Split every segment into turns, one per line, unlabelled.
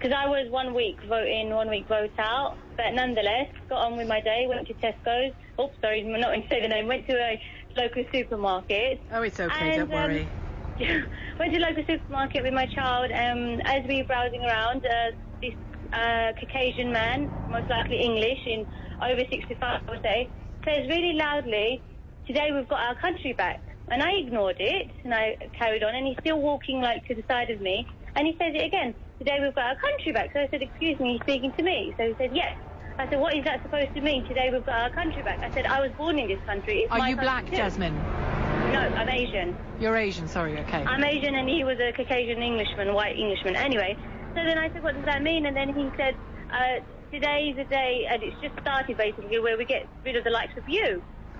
because I was 1 week vote in, 1 week vote out. But nonetheless, got on with my day, went to Tesco's. Oops, sorry, I'm not going to say the name. Went to a local supermarket.
Oh, it's okay, don't worry.
Went to a local supermarket with my child. As we were browsing around, this Caucasian man, most likely English, in over 65, I would say, says really loudly, "Today we've got our country back." And I ignored it, and I carried on, and he's still walking, like, to the side of me, and he says it again, "Today we've got our country back." So I said, "Excuse me, he's speaking to me." So he said, "Yes." I said, "What is that supposed to mean, today we've got our country back?" I said, "I was born in this country. It's
Are
my
you black,
country too."
Jasmine?
No, I'm Asian.
You're Asian, sorry, okay.
I'm Asian, and he was a Caucasian Englishman, white Englishman. Anyway, so then I said, "What does that mean?" And then he said, "Today's a day, and it's just started, basically, where we get rid of the likes of you."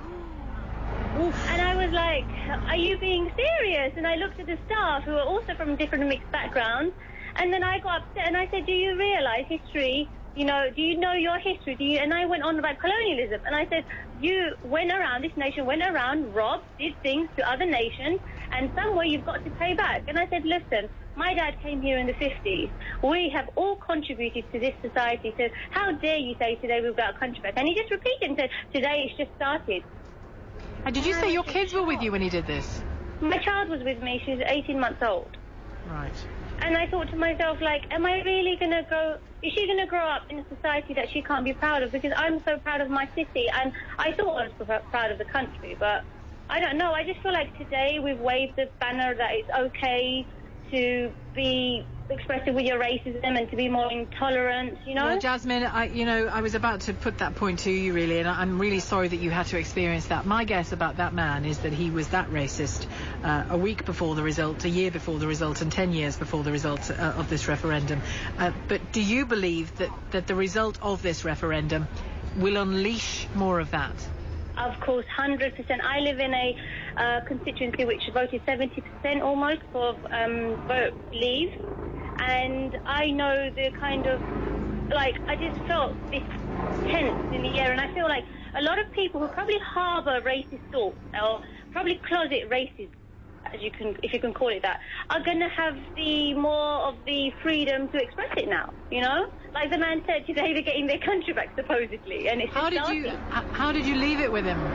Oof.
And I was like, "Are you being serious?" And I looked at the staff, who were also from different mixed backgrounds, and then I got upset, and I said, "Do you realise history? You know, do you know your history? And I went on about colonialism, and I said, "You went around, this nation went around, robbed, did things to other nations, and somewhere you've got to pay back." And I said, "Listen, my dad came here in the 50s. We have all contributed to this society, so how dare you say today we've got our country back?" And he just repeated and said, "Today it's just started."
And did you say your kids were with you when he did this?
My child was with me. She's 18 months old.
Right.
And I thought to myself, like, am I really going to grow... Is she going to grow up in a society that she can't be proud of? Because I'm so proud of my city, and I thought I was proud of the country, but I don't know. I just feel like today we've waved the banner that it's okay to be expressive with your racism and to be more intolerant, you know?
Well, Jasmine, I was about to put that point to you, really, and I'm really sorry that you had to experience that. My guess about that man is that he was that racist a week before the result, a year before the result, and 10 years before the result of this referendum. But do you believe that the result of this referendum will unleash more of that?
Of course, 100%. I live in a constituency which voted 70% almost for vote leave. And I know the kind of, like, I just felt this tense in the air. And I feel like a lot of people who probably harbour racist thoughts, or probably closet racist, if you can call it that, are going to have more of the freedom to express it now, you know? Like the man said, today they're getting their country back, supposedly. And it's
How did you leave it with him?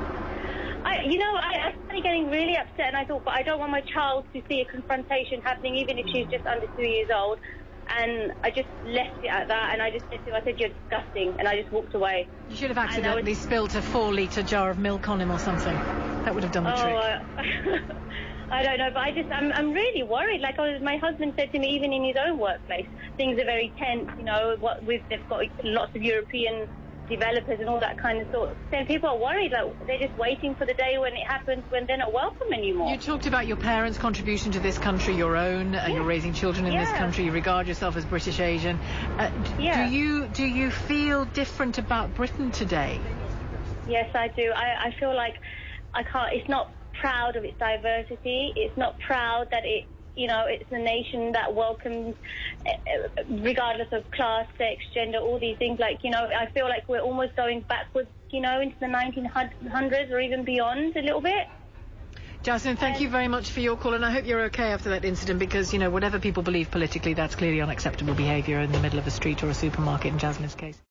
I started getting really upset, and I thought, but I don't want my child to see a confrontation happening, even if she's just under 2 years old. And I just left it at that, and I just said to him, I said, "You're disgusting," and I just walked away.
You should have accidentally spilt a 4-litre jar of milk on him or something. That would have done the trick.
I don't know, but I'm really worried. Like my husband said to me, even in his own workplace, things are very tense. You know, they've got lots of European developers and all that kind of sort. So people are worried, like they're just waiting for the day when it happens, when they're not welcome anymore.
You talked about your parents' contribution to this country, your own, and you're raising children in this country. You regard yourself as British Asian. Do you feel different about Britain today?
Yes, I do. I feel like I can't. It's not proud of its diversity. It's not proud that it's a nation that welcomes, regardless of class, sex, gender, all these things. Like, I feel like we're almost going backwards, into the 1900s or even beyond a little bit.
Jasmine, thank you very much for your call, and I hope you're okay after that incident, because, whatever people believe politically, that's clearly unacceptable behaviour in the middle of a street or a supermarket in Jasmine's case.